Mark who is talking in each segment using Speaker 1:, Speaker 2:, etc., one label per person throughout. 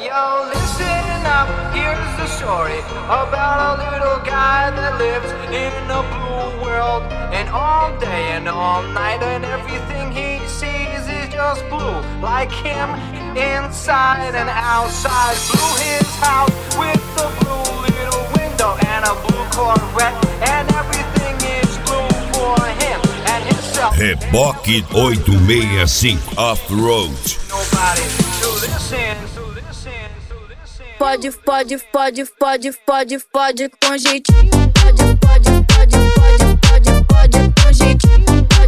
Speaker 1: yo, listen up, here's the story about a little guy that lives in a blue world. And all day and all night and everything he sees is just blue. Like him, inside and outside. Blue his house with a blue little window and a blue Corvette. And everything is blue for him and himself.
Speaker 2: Reboque 865 Off-Road.
Speaker 1: Nobody to listen.
Speaker 3: Pode com jeitinho. Pode com jeitinho.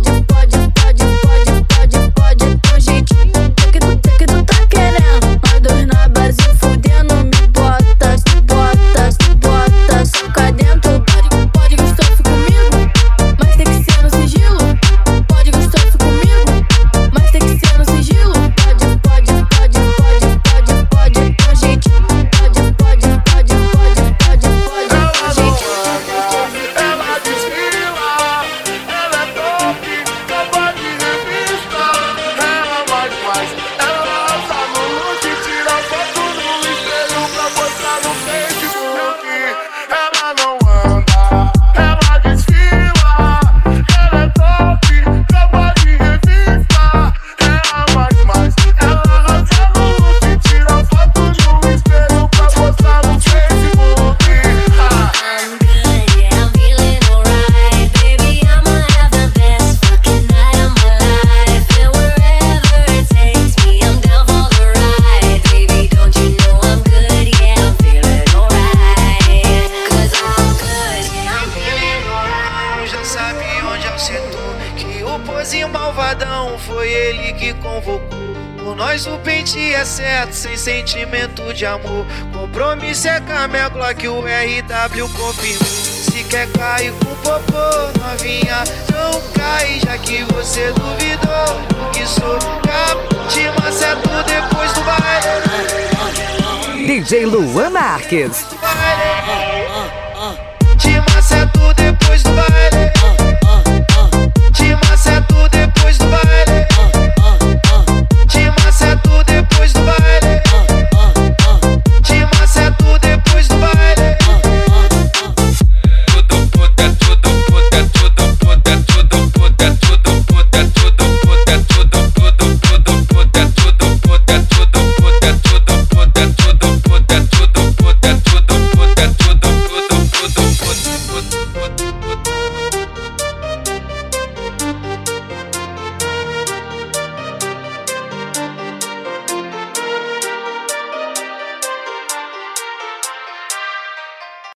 Speaker 3: Pode com jeitinho. Que tu tá querendo? Nós dois na base fudendo. Me bota, soca dentro. Pode Gustavo comigo, mas tem que ser no sigilo. Pode Gustavo comigo, mas tem que ser no sigilo. Pode com jeitinho.
Speaker 4: O pente é certo, sem sentimento de amor. Compromisso é com a minha Glock, o RW confirmou. Se quer cair com popô, novinha, não cai, já que você duvidou. Que sou capaz de maceto depois do baile.
Speaker 5: DJ Luan Marques.
Speaker 4: De maceto depois do baile.